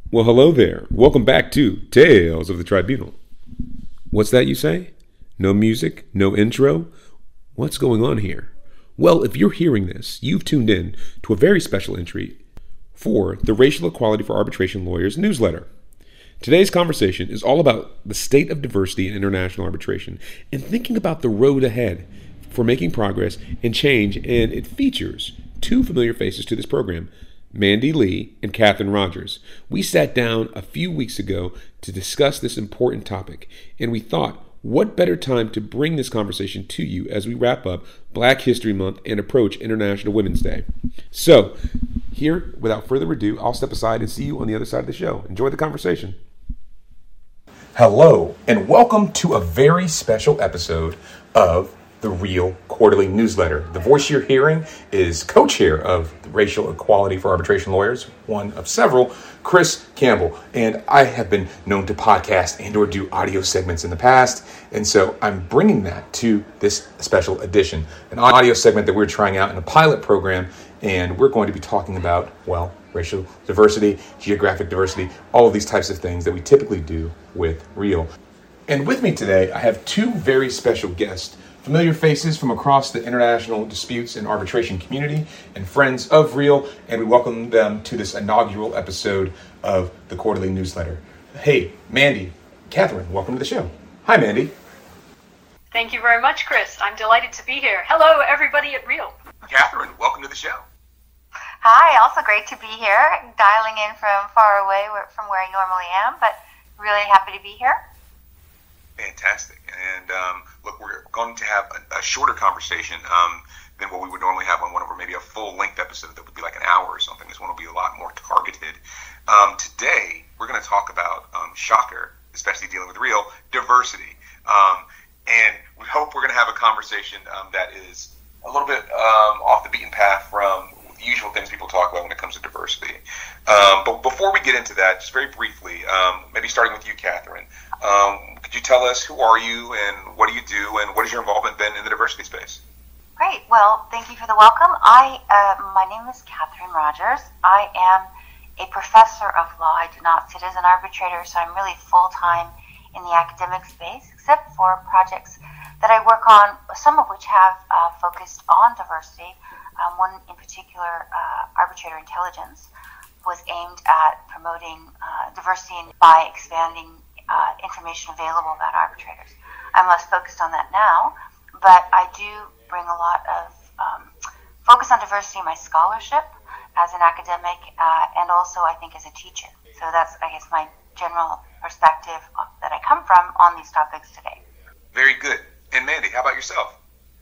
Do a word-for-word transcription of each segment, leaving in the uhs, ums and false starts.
Well, hello there. Welcome back to Tales of the Tribunal. What's that you say? No music? No intro? What's going on here? Well, if you're hearing this, you've tuned in to a very special entry for the Racial Equality for Arbitration Lawyers newsletter. Today's conversation is all about the state of diversity in international arbitration and thinking about the road ahead for making progress and change, and it features two familiar faces to this program, Mandy Lee and Catherine Rogers. We sat down a few weeks ago to discuss this important topic, and we thought, what better time to bring this conversation to you as we wrap up Black History Month and approach International Women's Day. So, here, without further ado, I'll step aside and see you on the other side of the show. Enjoy the conversation. Hello, and welcome to a very special episode of the Real Quarterly Newsletter. The voice you're hearing is co-chair of the Racial Equality for Arbitration Lawyers, one of several, Chris Campbell. And I have been known to podcast and or do audio segments in the past, and so I'm bringing that to this special edition, an audio segment that we're trying out in a pilot program, and we're going to be talking about, well, racial diversity, geographic diversity, all of these types of things that we typically do with Real. And with me today, I have two very special guests, familiar faces from across the international disputes and arbitration community and friends of Real, and we welcome them to this inaugural episode of the quarterly newsletter. Hey, Mandy, Catherine, welcome to the show. Hi, Mandy. Thank you very much, Chris. I'm delighted to be here. Hello, everybody at Real. Catherine, welcome to the show. Hi, also great to be here, dialing in from far away from where I normally am, but really happy to be here. Fantastic. And um, look, we're going to have a, a shorter conversation um, than what we would normally have on one of our, maybe a full-length episode that would be like an hour or something. This one will be a lot more targeted. Um, today, we're going to talk about, um, shocker, especially dealing with Real, diversity. Um, and we hope we're going to have a conversation um, that is a little bit um, off the beaten path from the usual things people talk about when it comes to diversity. Um, but before we get into that, just very briefly, um, maybe starting with you, Catherine, um, could you tell us who are you and what do you do and what has your involvement been in the diversity space? Great. Well, thank you for the welcome. I, uh, my name is Catherine Rogers. I am a professor of law. I do not sit as an arbitrator, so I'm really full-time in the academic space, except for projects that I work on, some of which have uh, focused on diversity. Um, one in particular, uh, Arbitrator Intelligence, was aimed at promoting uh, diversity by expanding uh, information available about arbitrators. I'm less focused on that now, but I do bring a lot of um, focus on diversity in my scholarship as an academic uh, and also, I think, as a teacher. So that's, I guess, my general perspective that I come from on these topics today. Very good. And Mandy, how about yourself?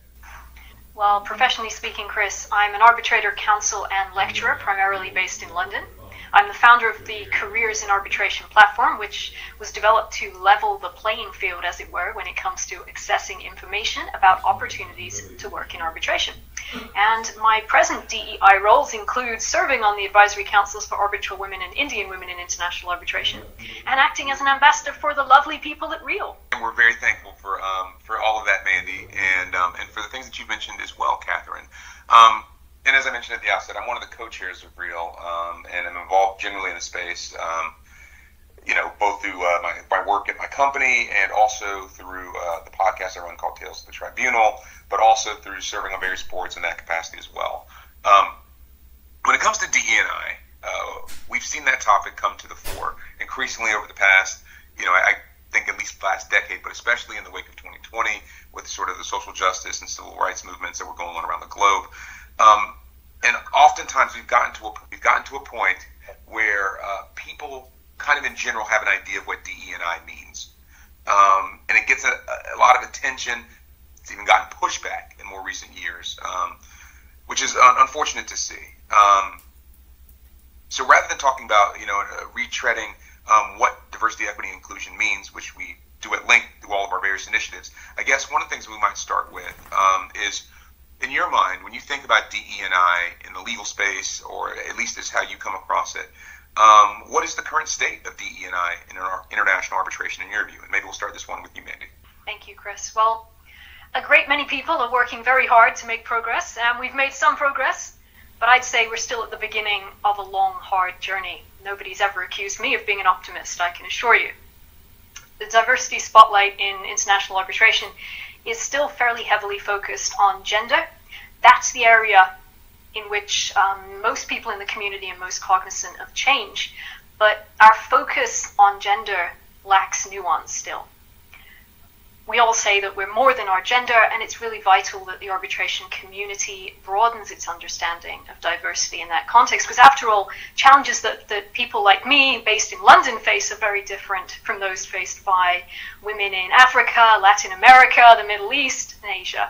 Well, professionally speaking, Chris, I'm an arbitrator, counsel, and lecturer, primarily based in London. I'm the founder of the Careers in Arbitration platform, which was developed to level the playing field, as it were, when it comes to accessing information about opportunities to work in arbitration. And my present D E I roles include serving on the advisory councils for arbitral women and Indian women in international arbitration, and acting as an ambassador for the lovely people at Real. And we're very thankful for um, for all of that, Mandy, and um, and for the things that you mentioned as well, Catherine. Um, and as I mentioned at the outset, I'm one of the co-chairs of Real, um, and I'm involved generally in the space, um, you know, both through uh, my, my work at my company and also through uh, the podcast I run called Tales of the Tribunal, but also through serving on various boards in that capacity as well. Um, when it comes to D E and I, uh, we've seen that topic come to the fore increasingly over the past, you know, I think at least last decade, but especially in the wake of twenty twenty with sort of the social justice and civil rights movements that were going on around the globe. Um, and oftentimes we've gotten to a, we've gotten to a point where uh, people kind of in general have an idea of what D E and I means. Um, and it gets a, a lot of attention. It's even gotten pushback in more recent years, um, which is un- unfortunate to see. Um, so rather than talking about, you know, uh, retreading um, what diversity, equity, and inclusion means, which we do at length through all of our various initiatives, I guess one of the things we might start with um, is, in your mind, when you think about D E and I in the legal space, or at least as how you come across it, um, what is the current state of D E and I in our international arbitration in your view? And maybe we'll start this one with you, Mandy. Thank you, Chris. Well, a great many people are working very hard to make progress, and we've made some progress, but I'd say we're still at the beginning of a long, hard journey. nobody's ever accused me of being an optimist, I can assure you. The diversity spotlight in international arbitration is still fairly heavily focused on gender. That's the area in which um, most people in the community are most cognizant of change. But our focus on gender lacks nuance still. We all say that we're more than our gender, and it's really vital that the arbitration community broadens its understanding of diversity in that context, because after all, challenges that, that people like me based in London face are very different from those faced by women in Africa, Latin America, the Middle East, and Asia.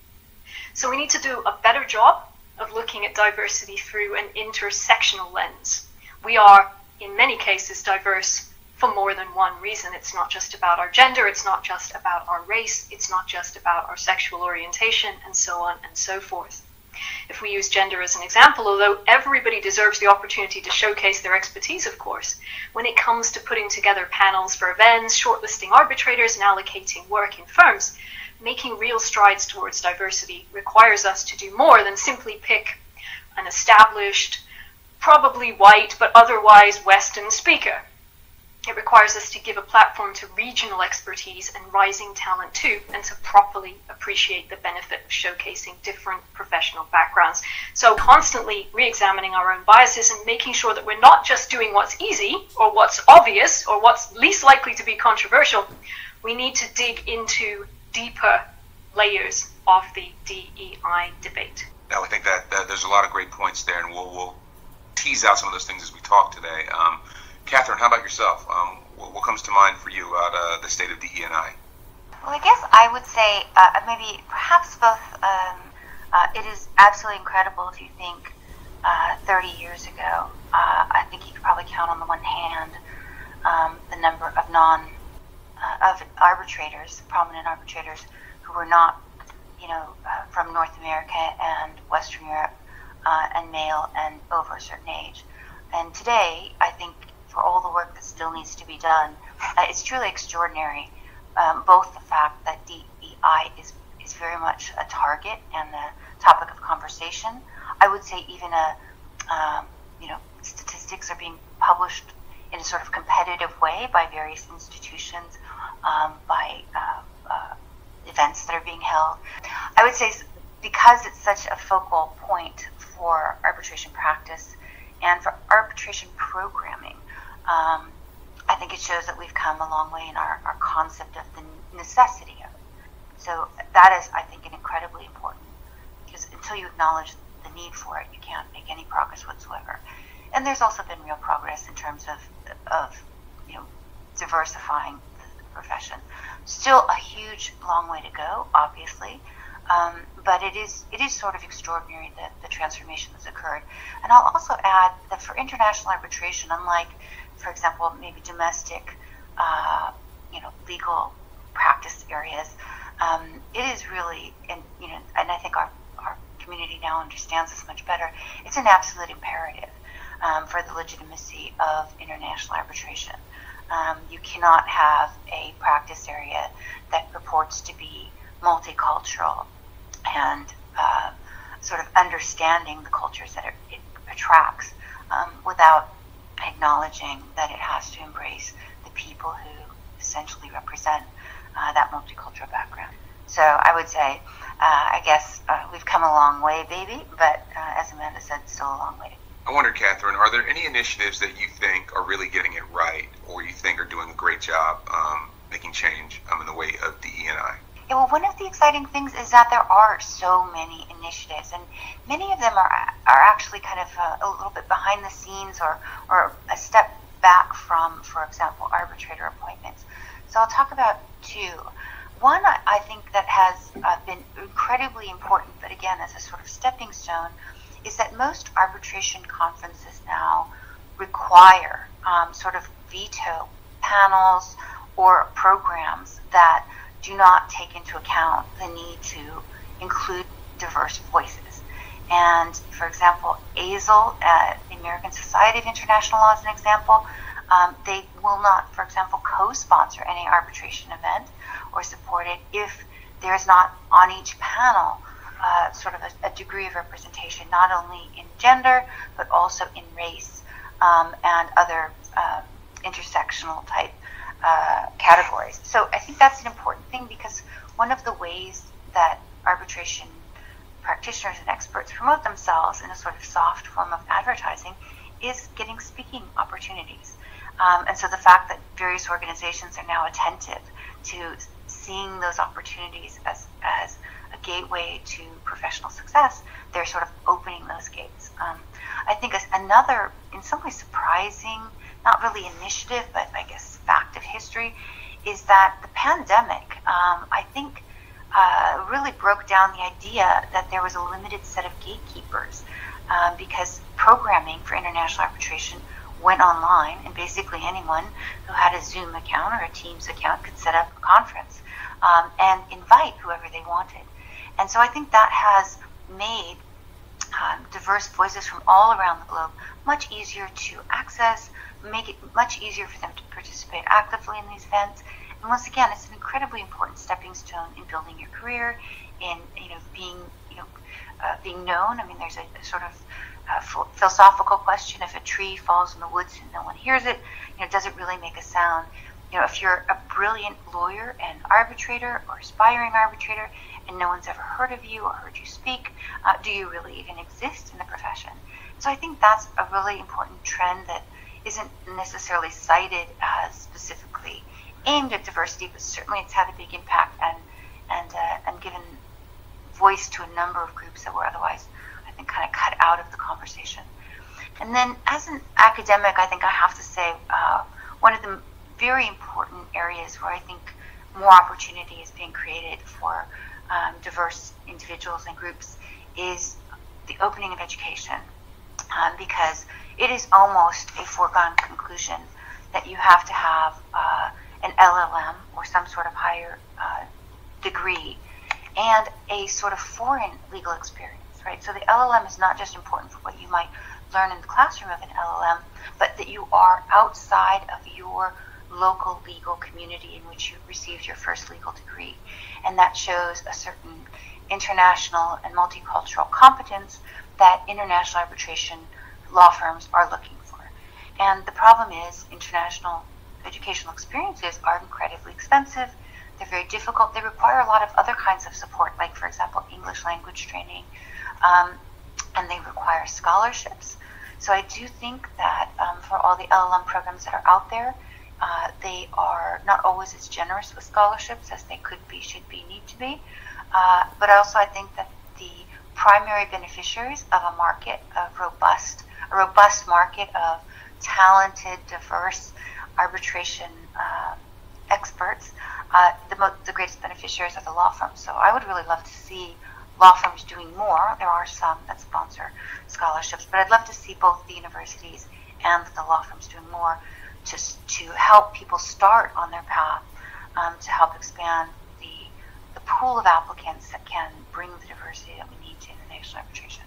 So we need to do a better job of looking at diversity through an intersectional lens. We are, in many cases, diverse for more than one reason. It's not just about our gender, it's not just about our race, it's not just about our sexual orientation, and so on and so forth. If we use gender as an example, although everybody deserves the opportunity to showcase their expertise, of course, when it comes to putting together panels for events, shortlisting arbitrators, and allocating work in firms, making real strides towards diversity requires us to do more than simply pick an established, probably white, but otherwise Western speaker. It requires us to give a platform to regional expertise and rising talent too, and to properly appreciate the benefit of showcasing different professional backgrounds. So constantly re-examining our own biases and making sure that we're not just doing what's easy or what's obvious or what's least likely to be controversial. We need to dig into deeper layers of the D E I debate. Now, I think that, that there's a lot of great points there, and we'll, we'll tease out some of those things as we talk today. Um, Catherine, how about yourself? Um, what, what comes to mind for you about uh, the state of D E I? Well, I guess I would say uh, maybe perhaps both. Um, uh, it is absolutely incredible to think uh, thirty years ago. Uh, I think you could probably count on the one hand um, the number of non uh, of arbitrators, prominent arbitrators, who were not, you know, uh, from North America and Western Europe, uh, and male and over a certain age. And today, I think, for all the work that still needs to be done, uh, it's truly extraordinary. Um, both the fact that D E I is is very much a target and a topic of conversation. I would say even a um, you know statistics are being published in a sort of competitive way by various institutions, um, by uh, uh, events that are being held. I would say because it's such a focal point for arbitration practice and for arbitration programming, um, I think it shows that we've come a long way in our, our concept of the necessity of it. So that is, I think, an incredibly important, because until you acknowledge the need for it, you can't make any progress whatsoever. And there's also been real progress in terms of, of you know, diversifying the profession. Still a huge, long way to go, obviously. Um, but it is it is sort of extraordinary that the transformation that's occurred. And I'll also add that for international arbitration, unlike, for example, maybe domestic, uh, you know, legal practice areas, um, it is really, and you know, and I think our our community now understands this much better. It's an absolute imperative um, for the legitimacy of international arbitration. Um, you cannot have a practice area that purports to be multicultural and uh, sort of understanding the cultures that it, it attracts um, without acknowledging that it has to embrace the people who essentially represent uh, that multicultural background. So I would say, uh, I guess uh, we've come a long way, baby, but uh, as Amanda said, still a long way. I wonder, Catherine, are there any initiatives that you think are really getting it right, or you think are doing a great job um, making change um, in the way of D E I? Yeah, well, one of the exciting things is that there are so many initiatives, and many of them are are actually kind of a, a little bit behind the scenes, or or a step back from, for example, arbitrator appointments. So I'll talk about two. One, I, I think that has uh, been incredibly important, but again, as a sort of stepping stone, is that most arbitration conferences now require um, sort of veto panels or programs that do not take into account the need to include diverse voices. And for example, A S I L, uh, the American Society of International Law, is an example. Um, they will not, for example, co-sponsor any arbitration event or support it if there is not on each panel uh, sort of a, a degree of representation, not only in gender, but also in race, um, and other uh, intersectional type uh, categories. So I think that's an important thing, because one of the ways that arbitration practitioners and experts promote themselves in a sort of soft form of advertising is getting speaking opportunities. Um, and so the fact that various organizations are now attentive to seeing those opportunities as, as a gateway to professional success, they're sort of opening those gates. Um, I think another, in some ways surprising, not really initiative, but I guess fact of history, is that the pandemic, um, I think, uh, really broke down the idea that there was a limited set of gatekeepers, um, because programming for international arbitration went online, and basically anyone who had a Zoom account or a Teams account could set up a conference um, and invite whoever they wanted. And so I think that has made um, diverse voices from all around the globe much easier to access, make it much easier for them to participate actively in these events. And once again, it's an incredibly important stepping stone in building your career, in you know being you know uh, being known. I mean, there's a, a sort of uh, philosophical question: if a tree falls in the woods and no one hears it, you know, does it really make a sound? You know, if you're a brilliant lawyer and arbitrator or aspiring arbitrator, and no one's ever heard of you or heard you speak, uh, do you really even exist in the profession? So I think that's a really important trend that isn't necessarily cited as specifically aimed at diversity, but certainly it's had a big impact and and uh, and given voice to a number of groups that were otherwise, I think, kind of cut out of the conversation. And then, as an academic, I think I have to say uh, one of the very important areas where I think more opportunity is being created for um, diverse individuals and groups is the opening of education, um, because it is almost a foregone conclusion that you have to have uh, an L L M or some sort of higher uh, degree and a sort of foreign legal experience, right? So the L L M is not just important for what you might learn in the classroom of an L L M, but that you are outside of your local legal community in which you received your first legal degree. And that shows a certain international and multicultural competence that international arbitration law firms are looking for. And the problem is international educational experiences are incredibly expensive. They're very difficult. They require a lot of other kinds of support, like, for example, English language training, um, and they require scholarships. So I do think that um, for all the L L M programs that are out there, uh, they are not always as generous with scholarships as they could be, should be, need to be. Uh, but also I think that the primary beneficiaries of a market of robust, a robust market of talented, diverse arbitration uh, experts, uh, the, mo- the greatest beneficiaries are the law firms. So I would really love to see law firms doing more. There are some that sponsor scholarships, but I'd love to see both the universities and the law firms doing more to, to help people start on their path, um, to help expand the, the pool of applicants that can bring the diversity that we need to international arbitration.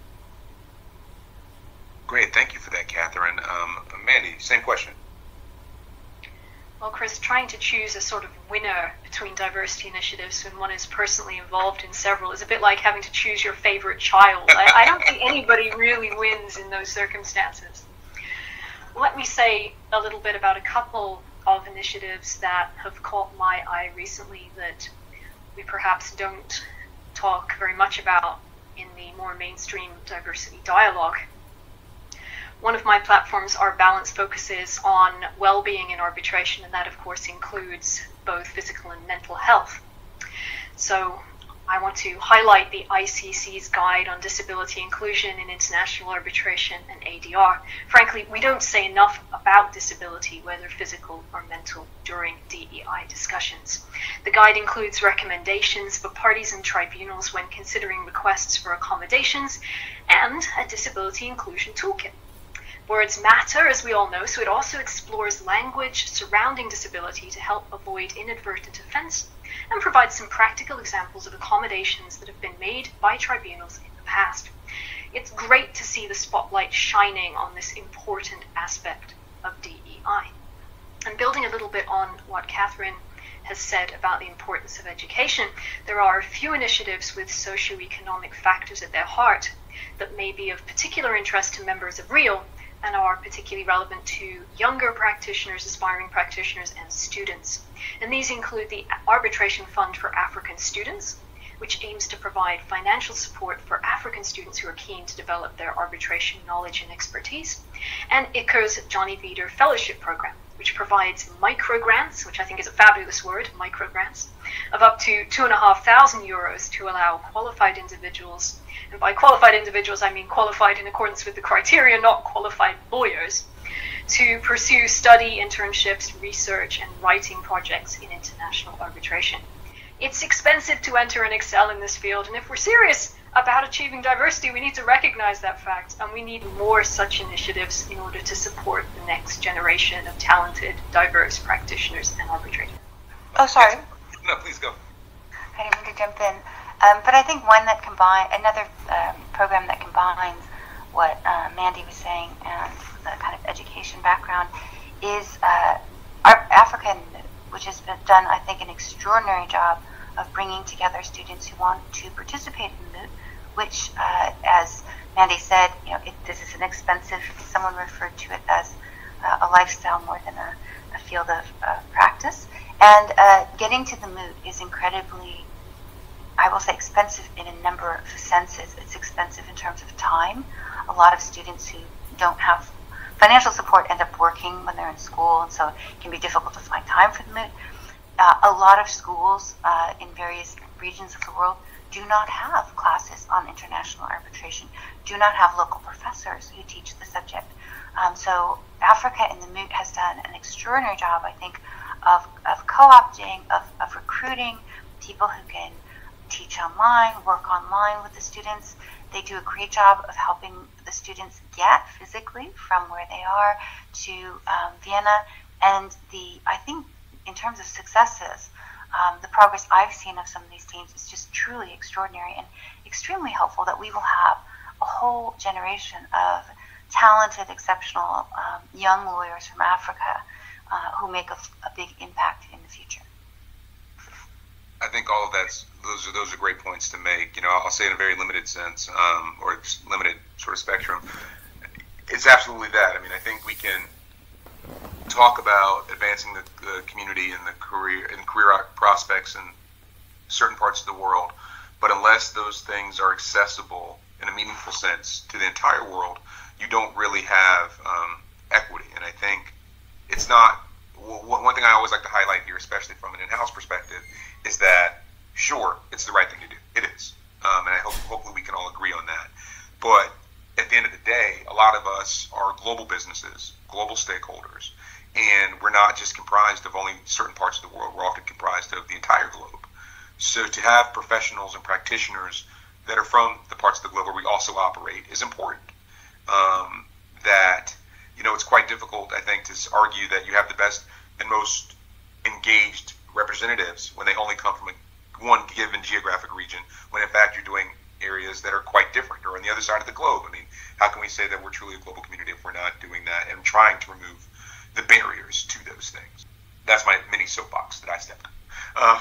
Great, thank you for that, Catherine. Um, Mandy, same question. Well, Chris, trying to choose a sort of winner between diversity initiatives when one is personally involved in several is a bit like having to choose your favorite child. I, I don't think anybody really wins in those circumstances. Let me say a little bit about a couple of initiatives that have caught my eye recently that we perhaps don't talk very much about in the more mainstream diversity dialogue. One of my platforms, Our Balance, focuses on well-being in arbitration, and that, of course, includes both physical and mental health. So I want to highlight the I C C's Guide on Disability Inclusion in International Arbitration and A D R. Frankly, we don't say enough about disability, whether physical or mental, during D E I discussions. The guide includes recommendations for parties and tribunals when considering requests for accommodations and a disability inclusion toolkit. Words matter, as we all know, so it also explores language surrounding disability to help avoid inadvertent offense and provides some practical examples of accommodations that have been made by tribunals in the past. It's great to see the spotlight shining on this important aspect of D E I. And building a little bit on what Catherine has said about the importance of education, there are a few initiatives with socioeconomic factors at their heart that may be of particular interest to members of REAL and are particularly relevant to younger practitioners, aspiring practitioners, and students. And these include the Arbitration Fund for African Students, which aims to provide financial support for African students who are keen to develop their arbitration knowledge and expertise, and I C C R's Johnny Veeder Fellowship Program, which provides microgrants, which I think is a fabulous word, microgrants, of up to two and a half thousand euros to allow qualified individuals, and by qualified individuals I mean qualified in accordance with the criteria, not qualified lawyers, to pursue study, internships, research, and writing projects in international arbitration. It's expensive to enter and excel in this field, and if we're serious about achieving diversity, we need to recognize that fact, and we need more such initiatives in order to support the next generation of talented, diverse practitioners and arbitrators. Oh, sorry. No, please go. I didn't mean to jump in. Um, but I think one that combine another um, program that combines what uh, Mandy was saying and the kind of education background is uh, our African, which has been done, I think, an extraordinary job of bringing together students who want to participate in Moot, which, uh, as Mandy said, you know, it, this is an expensive, someone referred to it as uh, a lifestyle more than a, a field of uh, practice. And uh, getting to the Moot is incredibly, I will say, expensive in a number of senses. It's expensive in terms of time. A lot of students who don't have financial support end up working when they're in school, and so it can be difficult to find time for the Moot. Uh, a lot of schools uh, in various regions of the world do not have classes on international arbitration, do not have local professors who teach the subject. Um, so Africa in the Moot has done an extraordinary job, I think, of, of co-opting, of, of recruiting people who can teach online, work online with the students. They do a great job of helping the students get physically from where they are to um, Vienna. And the, I think, in terms of successes, um, the progress I've seen of some of these teams is just truly extraordinary and extremely helpful, that we will have a whole generation of talented, exceptional um, young lawyers from Africa uh, who make a, a big impact in the future. I think all of that's those are those are great points to make. You know, I'll say in a very limited sense, um, or limited sort of spectrum. It's absolutely that. I mean, I think we can talk about advancing the, the community and the career and career prospects in certain parts of the world, but unless those things are accessible in a meaningful sense to the entire world, you don't really have um, equity. And I think it's not. Well, one thing I always like to highlight here, especially from an in-house perspective, is that sure, it's the right thing to do. It is, um, and I hope hopefully we can all agree on that. But at the end of the day, a lot of us are global businesses, global stakeholders, and we're not just comprised of only certain parts of the world. We're often comprised of the entire globe. So to have professionals and practitioners that are from the parts of the globe where we also operate is important. Um, that, you know, it's quite difficult, I think, to argue that you have the best and most engaged representatives when they only come from a, one given geographic region, when in fact you're doing areas that are quite different or on the other side of the globe. I mean, how can we say that we're truly a global community if we're not doing that and trying to remove the barriers to those things? That's my mini soapbox that I stepped on. Um,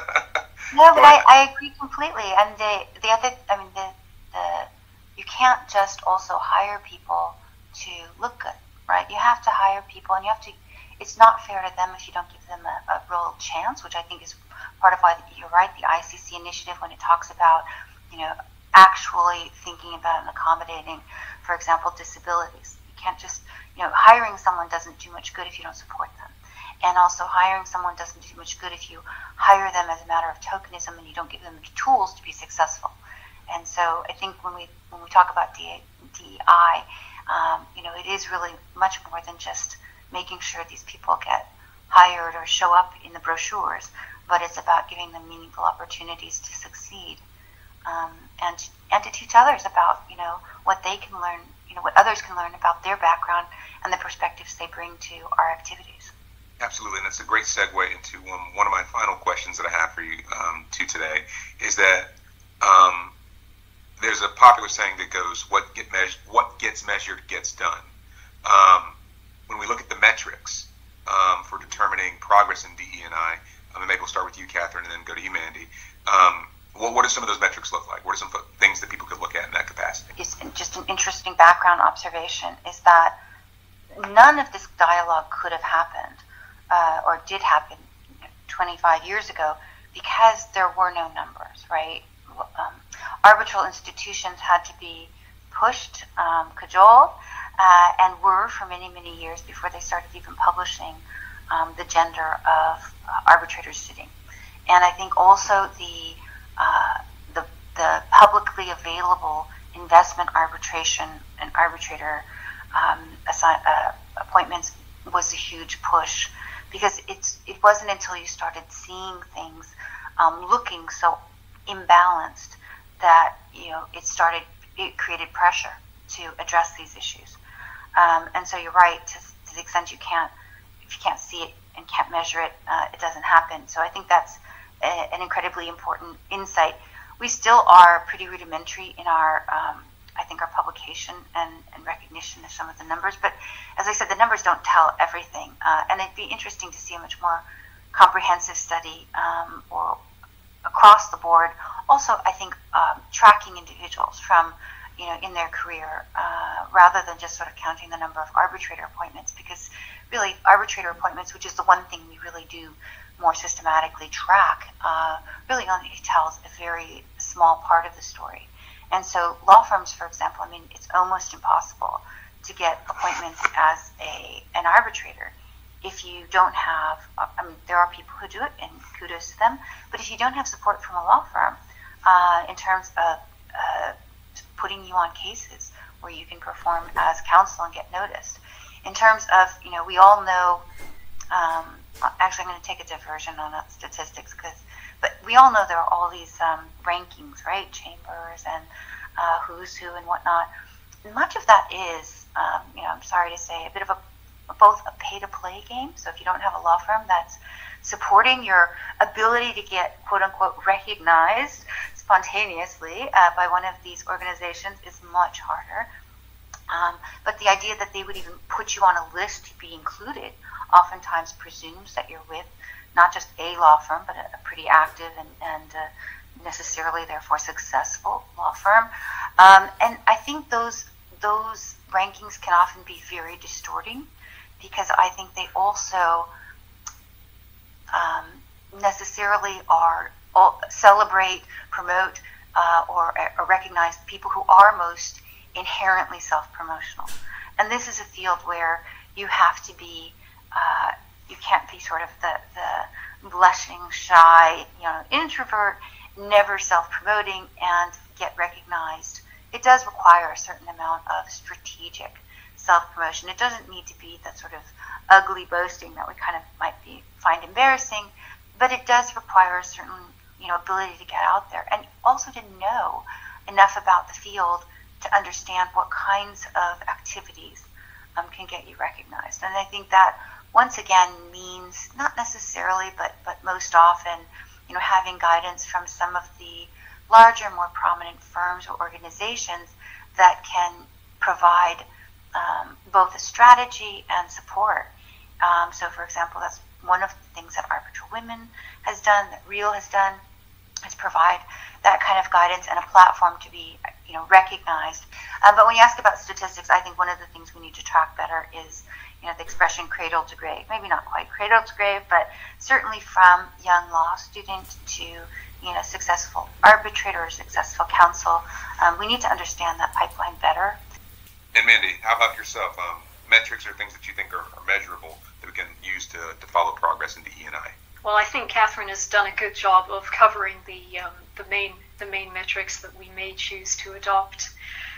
no, but, but I, I agree completely. And the the other, I mean, the the you can't just also hire people to look good, right? You have to hire people, and you have to. It's not fair to them if you don't give them a, a real chance, which I think is part of why you're right. The I C C initiative, when it talks about, you know, actually thinking about and accommodating, for example, disabilities. You can't just, you know, hiring someone doesn't do much good if you don't support them. And also hiring someone doesn't do much good if you hire them as a matter of tokenism and you don't give them the tools to be successful. And so I think when we when we talk about D E I, um, you know, it is really much more than just making sure these people get hired or show up in the brochures, but it's about giving them meaningful opportunities to succeed, um, and and to teach others about, you know, what they can learn, you know, what others can learn about their background and the perspectives they bring to our activities. Absolutely, and it's a great segue into um, one of my final questions that I have for you um, two today, is that um, there's a popular saying that goes, "What get measured, what gets measured gets done." Um, when we look at the metrics um, for determining progress in D E and I, um, and maybe we'll start with you, Catherine, and then go to you, Mandy. Um, what, what do some of those metrics look like? What are some things that people could look at in that capacity? It's just an interesting background observation is that none of this dialogue could have happened uh, or did happen twenty-five years ago because there were no numbers, right? Um, arbitral institutions had to be pushed, um, cajoled, uh, and were for many, many years before they started even publishing um, the gender of uh, arbitrators sitting. And I think also the, uh, the the publicly available investment arbitration and arbitrator um, assign, uh, appointments was a huge push, because it's it wasn't until you started seeing things um, looking so imbalanced that you know it started it created pressure to address these issues. Um, and so you're right, to, to the extent you can't if you can't see it and can't measure it, uh, it doesn't happen. So I think that's a, an incredibly important insight. We still are pretty rudimentary in our um, I think our publication and, and recognition of some of the numbers, but as I said, the numbers don't tell everything, uh, and it'd be interesting to see a much more comprehensive study um, or across the board. Also, I think um, tracking individuals from, you know, in their career, uh, rather than just sort of counting the number of arbitrator appointments, because really arbitrator appointments, which is the one thing we really do more systematically track, uh, really only tells a very small part of the story. And so law firms, for example, I mean, it's almost impossible to get appointments as a an arbitrator if you don't have, I mean, there are people who do it, and kudos to them, but if you don't have support from a law firm uh, in terms of uh, putting you on cases where you can perform as counsel and get noticed. In terms of, you know, we all know, um, actually I'm going to take a diversion on that statistics, because but we all know there are all these um, rankings, right? Chambers and uh, who's who and whatnot. Much of that is, um, you know, I'm sorry to say, a bit of a both a pay-to-play game. So if you don't have a law firm that's supporting your ability to get quote-unquote recognized spontaneously uh, by one of these organizations is much harder. Um, but the idea that they would even put you on a list to be included oftentimes presumes that you're with not just a law firm, but a, a pretty active and, and uh, necessarily therefore successful law firm. Um, and I think those those rankings can often be very distorting, because I think they also um, necessarily are all, celebrate, promote, uh, or, or recognize people who are most inherently self-promotional. And this is a field where you have to be, uh, you can't be sort of the, the blushing, shy, you know, introvert, never self-promoting and get recognized. It does require a certain amount of strategic self-promotion. It doesn't need to be that sort of ugly boasting that we kind of might be find embarrassing, but it does require a certain, you know, ability to get out there and also to know enough about the field to understand what kinds of activities um, can get you recognized. And I think that once again means not necessarily, but but most often, you know, having guidance from some of the larger, more prominent firms or organizations that can provide um, both a strategy and support. Um, so, for example, that's one of the things that Arbitral Women has done, that REAL has done, is provide that kind of guidance and a platform to be, you know, recognized. Um, but when you ask about statistics, I think one of the things we need to track better is, you know, the expression cradle to grave. Maybe not quite cradle to grave, but certainly from young law student to, you know, successful arbitrator or successful counsel. Um, we need to understand that pipeline better. And Mandy, how about yourself? Um, metrics or things that you think are, are measurable that we can use to, to follow progress into E and I? Well, I think Catherine has done a good job of covering the um, the main the main metrics that we may choose to adopt.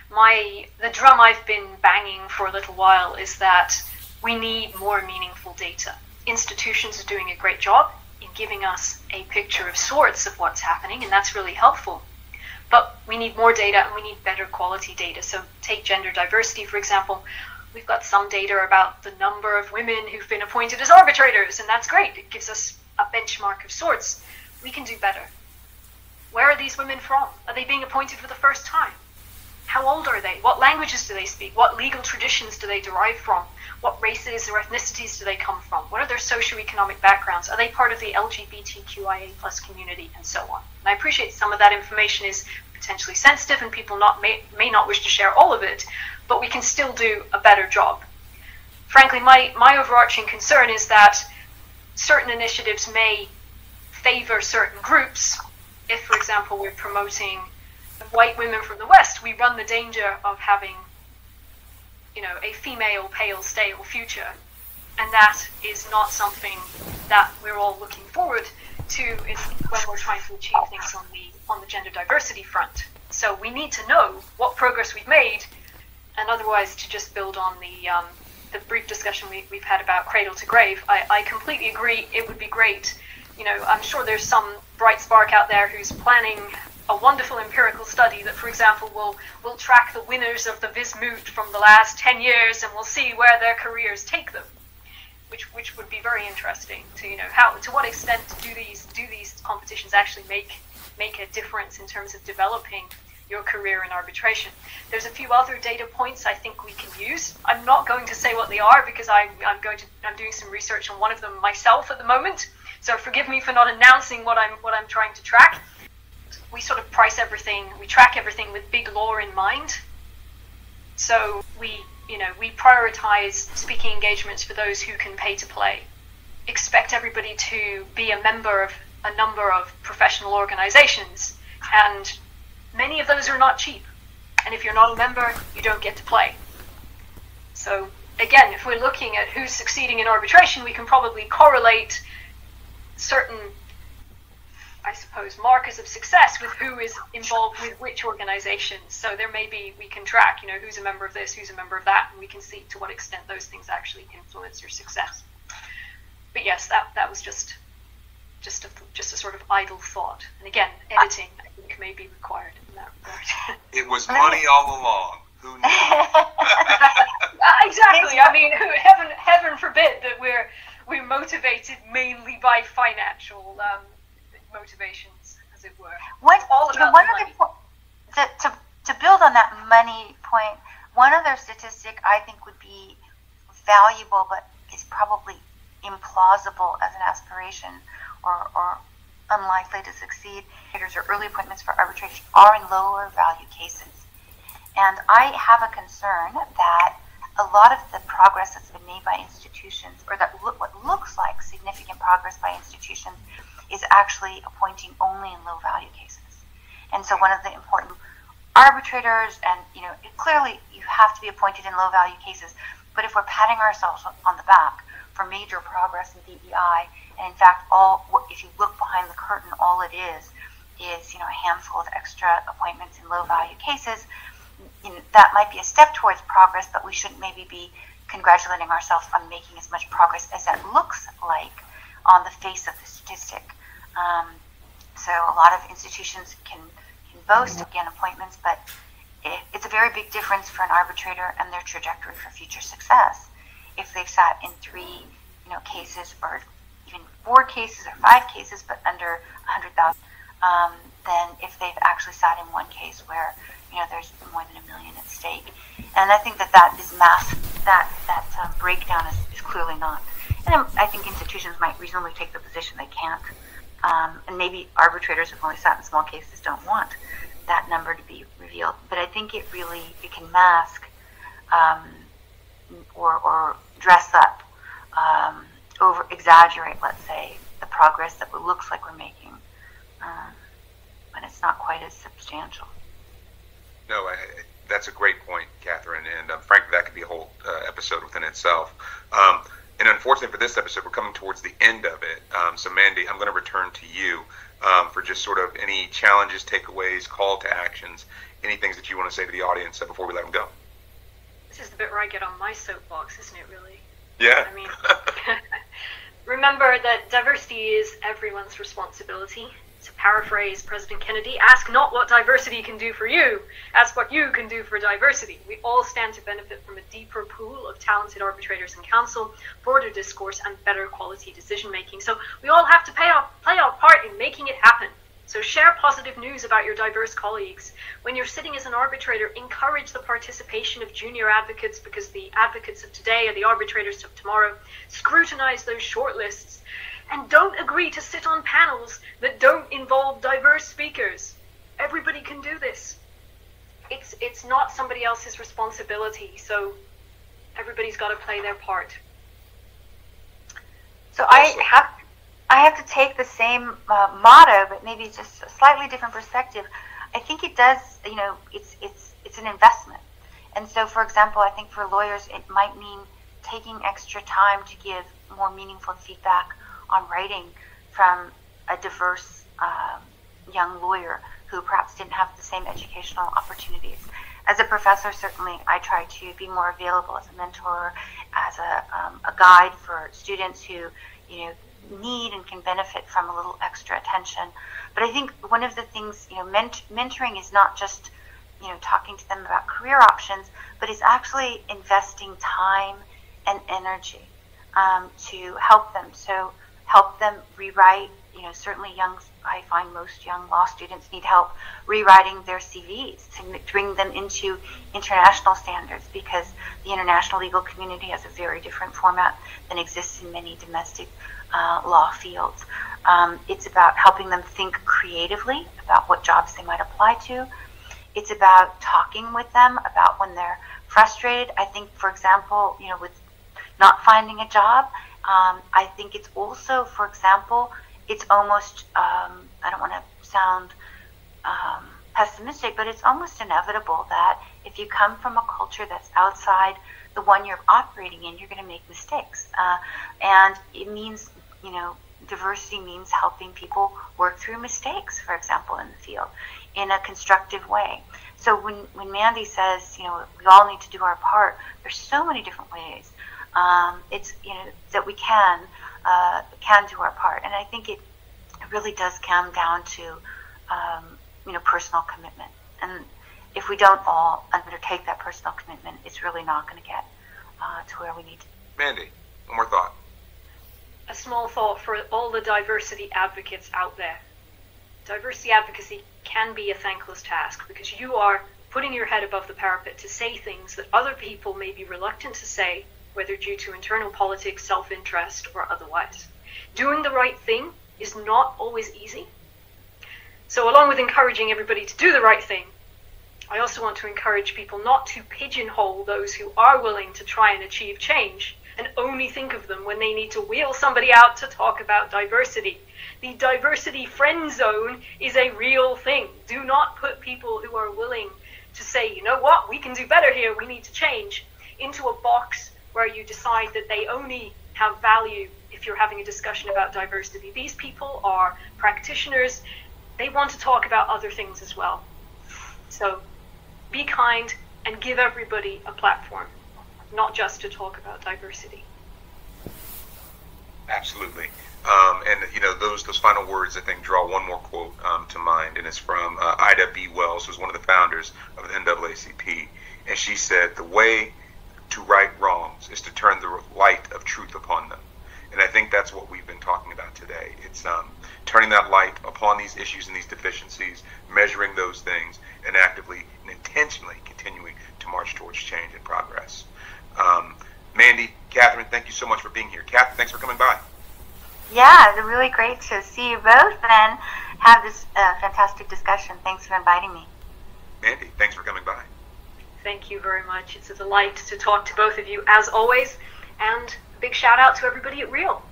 My the drum I've been banging for a little while is that we need more meaningful data. Institutions are doing a great job in giving us a picture of sorts of what's happening, and that's really helpful. But we need more data, and we need better quality data. So take gender diversity, for example. We've got some data about the number of women who've been appointed as arbitrators, and that's great. It gives us a benchmark of sorts. We can do better. Where are these women from? Are they being appointed for the first time? How old are they? What languages do they speak? What legal traditions do they derive from? What races or ethnicities do they come from? What are their socioeconomic backgrounds? Are they part of the L G B T Q I A plus community, and so on? And I appreciate some of that information is potentially sensitive and people not may, may not wish to share all of it, but we can still do a better job. frankly, my, my overarching concern is that certain initiatives may favor certain groups. If, for example, we're promoting white women from the West, we run the danger of having, you know, a female, pale, stale future. And that is not something that we're all looking forward to in, when we're trying to achieve things on the on the gender diversity front. So we need to know what progress we've made, and otherwise to just build on the um, the brief discussion we, we've had about cradle to grave. I, I completely agree. It would be great. You know, I'm sure there's some bright spark out there who's planning a wonderful empirical study that, for example, will will track the winners of the Vismut from the last ten years, and we'll see where their careers take them. Which, which would be very interesting to, you know, how, to what extent do these do these competitions actually make make a difference in terms of developing your career in arbitration. There's a few other data points I think we can use. I'm not going to say what they are because I, I'm going to I'm doing some research on one of them myself at the moment. So forgive me for not announcing what I'm what I'm trying to track. We sort of price everything, we track everything with big law in mind. So we You know, we prioritize speaking engagements for those who can pay to play. Expect everybody to be a member of a number of professional organizations, and many of those are not cheap. And if you're not a member, you don't get to play. So again, if we're looking at who's succeeding in arbitration, we can probably correlate certain, I suppose, markers of success with who is involved with which organizations. So there may be, we can track, you know, who's a member of this, who's a member of that, and we can see to what extent those things actually influence your success. But yes, that that was just just a, just a sort of idle thought. And again, editing, I think, may be required in that regard. It was money all along. Who knew? Exactly. I mean, who, heaven heaven forbid that we're we're motivated mainly by financial um, motivations, as it were. What, all about one the other po- to, to, to build on that money point, one other statistic I think would be valuable but is probably implausible as an aspiration or, or unlikely to succeed. Or early appointments for arbitration are in lower value cases. And I have a concern that a lot of the progress that's been made by institutions, or that look, what looks like significant progress by institutions, is actually appointing only in low-value cases. And so one of the important arbitrators, and you know, it, clearly you have to be appointed in low-value cases, but if we're patting ourselves on the back for major progress in D E I, and in fact, all if you look behind the curtain, all it is is you know a handful of extra appointments in low-value cases, you know, that might be a step towards progress, but we shouldn't maybe be congratulating ourselves on making as much progress as that looks like on the face of the statistic. Um, so a lot of institutions can, can boast, again, appointments, but it, it's a very big difference for an arbitrator and their trajectory for future success. If they've sat in three you know, cases, or even four cases or five cases, but under one hundred thousand, um, than if they've actually sat in one case where you know there's more than a million at stake. And I think that that is math, that, that um, breakdown is, is clearly not. And I think institutions might reasonably take the position they can't. Um, and maybe arbitrators who've only sat in small cases don't want that number to be revealed. But I think it really, it can mask um, or, or dress up, um, over exaggerate, let's say, the progress that it looks like we're making, um, when it's not quite as substantial. No, I, that's a great point, Catherine, and um, frankly, that could be a whole uh, episode within itself. Um, and unfortunately for this episode, we're coming towards the end of it. Um, so, Mandy, I'm going to return to you um, for just sort of any challenges, takeaways, call to actions, any things that you want to say to the audience uh, before we let them go. This is the bit where I get on my soapbox, isn't it, really? Yeah. I mean, remember that diversity is everyone's responsibility. To paraphrase President Kennedy, ask not what diversity can do for you, ask what you can do for diversity. We all stand to benefit from a deeper pool of talented arbitrators and counsel, broader discourse, and better quality decision making. So we all have to pay our, play our part in making it happen. So share positive news about your diverse colleagues. When you're sitting as an arbitrator, encourage the participation of junior advocates, because the advocates of today are the arbitrators of tomorrow. Scrutinize those shortlists. And don't agree to sit on panels that don't involve diverse speakers. Everybody can do this. It's it's not somebody else's responsibility. So everybody's got to play their part. So I have, I have to take the same uh, motto, but maybe just a slightly different perspective. I think it does, you know, it's it's it's an investment. And so, for example, I think for lawyers, it might mean taking extra time to give more meaningful feedback on writing from a diverse um, young lawyer who perhaps didn't have the same educational opportunities. As a professor, certainly, I try to be more available as a mentor, as a, um, a guide for students who, you know, need and can benefit from a little extra attention. But I think one of the things, you know, ment- mentoring is not just, you know, talking to them about career options, but it's actually investing time and energy um, to help them. So help them rewrite, you know, certainly young, I find most young law students need help rewriting their C Vs to bring them into international standards, because the international legal community has a very different format than exists in many domestic uh, law fields. Um, it's about helping them think creatively about what jobs they might apply to. It's about talking with them about when they're frustrated. I think, for example, you know, with not finding a job, um, I think it's also, for example, it's almost, um, I don't want to sound um, pessimistic, but it's almost inevitable that if you come from a culture that's outside the one you're operating in, you're going to make mistakes. Uh, and it means, you know, diversity means helping people work through mistakes, for example, in the field, in a constructive way. So when, when Mandy says, you know, we all need to do our part, there's so many different ways um, it's, you know, that we can uh, can do our part. And I think it really does come down to, um, you know, personal commitment. And if we don't all undertake that personal commitment, it's really not going to get uh, to where we need to. Mandy, one more thought. A small thought for all the diversity advocates out there. Diversity advocacy can be a thankless task, because you are putting your head above the parapet to say things that other people may be reluctant to say, whether due to internal politics, self-interest, or otherwise. Doing the right thing is not always easy. So along with encouraging everybody to do the right thing, I also want to encourage people not to pigeonhole those who are willing to try and achieve change and only think of them when they need to wheel somebody out to talk about diversity. The diversity friend zone is a real thing. Do not put people who are willing to say, you know what, we can do better here, we need to change, into a box where you decide that they only have value if you're having a discussion about diversity. These people are practitioners. They want to talk about other things as well. So be kind and give everybody a platform, not just to talk about diversity. Absolutely. Um, and, you know, those those final words, I think, draw one more quote um, to mind, and it's from uh, Ida B. Wells, who's one of the founders of the N double A C P. And she said, the way to right wrongs is to turn the light of truth upon them. And I think that's what we've been talking about today. It's um, turning that light upon these issues and these deficiencies, measuring those things, and actively and intentionally continuing to march towards change and progress. Um, Mandy, Catherine, thank you so much for being here. Catherine, thanks for coming by. Yeah, it's really great to see you both and have this uh, fantastic discussion. Thanks for inviting me. Mandy, thanks for coming by. Thank you very much. It's a delight to talk to both of you, as always. And a big shout out to everybody at Real.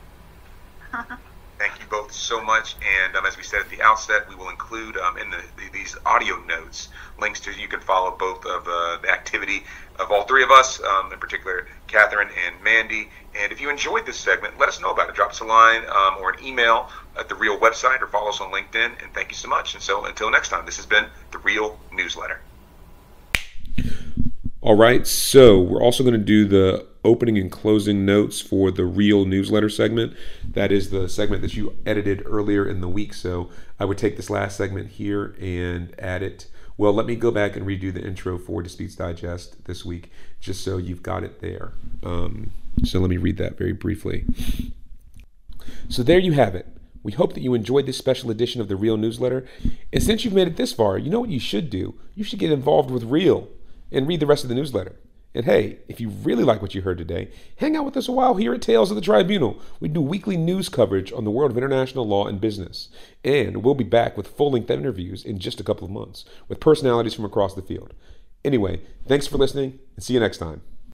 Thank you both so much. And um, as we said at the outset, we will include um, in the, the, these audio notes links to, you can follow both of uh, the activity of all three of us, um, in particular Catherine and Mandy. And if you enjoyed this segment, let us know about it. Drop us a line um, or an email at the Real website, or follow us on LinkedIn. And thank you so much. And so until next time, this has been the Real Newsletter. All right, so we're also going to do the opening and closing notes for the Real Newsletter segment. That is the segment that you edited earlier in the week. So I would take this last segment here and add it. Well, let me go back and redo the intro for Disputes Digest this week, just so you've got it there. Um, so let me read that very briefly. So there you have it. We hope that you enjoyed this special edition of the Real Newsletter. And since you've made it this far, you know what you should do? You should get involved with Real and read the rest of the newsletter. And hey, if you really like what you heard today, hang out with us a while here at Tales of the Tribunal. We do weekly news coverage on the world of international law and business. And we'll be back with full-length interviews in just a couple of months with personalities from across the field. Anyway, thanks for listening, and see you next time.